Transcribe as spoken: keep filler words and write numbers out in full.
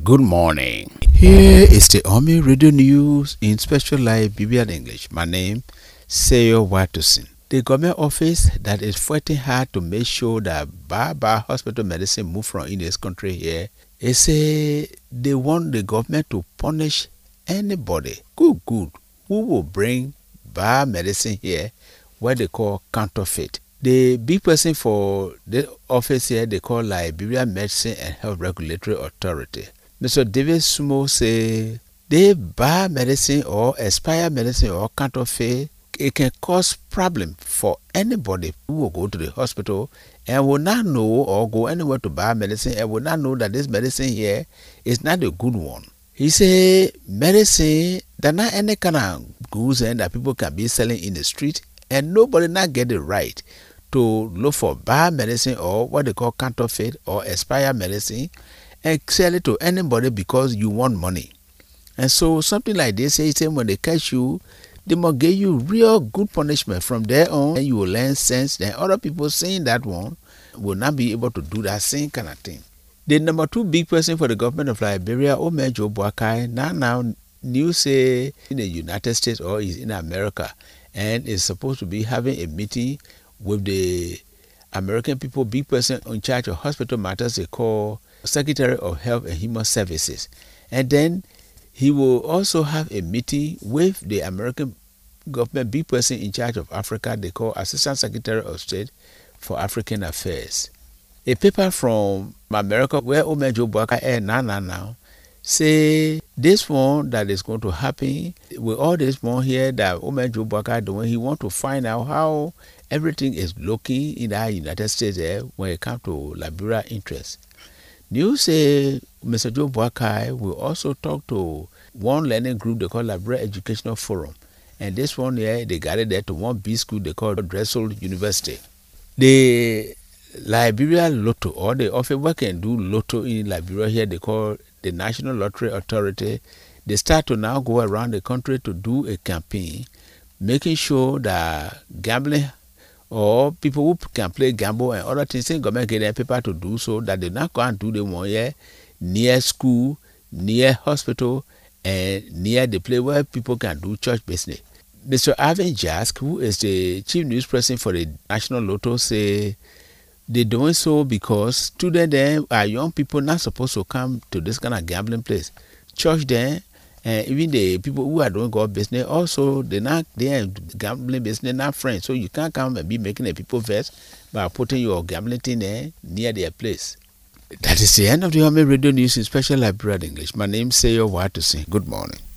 Good morning. Here is the Army Radio News in Special Live Biblian English. My name is Seyo Watusin. The government office that is fighting hard to make sure that Baba Hospital medicine move from in this country here, they say they want the government to punish anybody, good, good, who will bring Baba medicine here, what they call counterfeit. The big person for the office here, they call Liberia Medicine and Health Regulatory Authority. Mister David Sumo say they buy medicine or expire medicine or counterfeit. It can cause problem for anybody who will go to the hospital and will not know or go anywhere to buy medicine and will not know that this medicine here is not a good one. He say medicine, they're not any kind of goods and that people can be selling in the street and nobody not get the right to look for buy medicine or what they call counterfeit or expire medicine and sell it to anybody because you want money. And so something like this, he said when they catch you, they must give you real good punishment from there on, and you will learn sense. Then other people seeing that one will not be able to do that same kind of thing. The number two big person for the government of Liberia, Omejo Boakai, now now news say in the United States or is in America, and is supposed to be having a meeting with the American people, big person in charge of hospital matters, they call Secretary of Health and Human Services. And then he will also have a meeting with the American government, big person in charge of Africa, they call Assistant Secretary of State for African Affairs. A paper from America where Omejo Boakai is now, now, now, say this one that is going to happen, with all this one here that Omejo Boakai doing, he want to find out how everything is looking in the United States there when it comes to Liberia interest. News say Mister Joe Boakai will also talk to one learning group they call Liberia Educational Forum. And this one here, they got it there to one B school they call Dressel University. The Liberia Lotto, or the often work and do Lotto in Liberia here, they call the National Lottery Authority. They start to now go around the country to do a campaign, making sure that gambling or people who can play gamble and other things, the government get their paper to do so that they not go and do the one here near school, near hospital, and near the place where people can do church business. Mister Alvin Jask, who is the chief news person for the National Lotto, say they're doing so because students there are young people not supposed to come to this kind of gambling place. Church there, and even the people who are doing God business, also they're not there gambling business, not friends. So you can't come and be making the people vex by putting your gambling thing there near their place. That is the end of the Army Radio News in Special Library English. My name is Seyo Watusin. Good morning.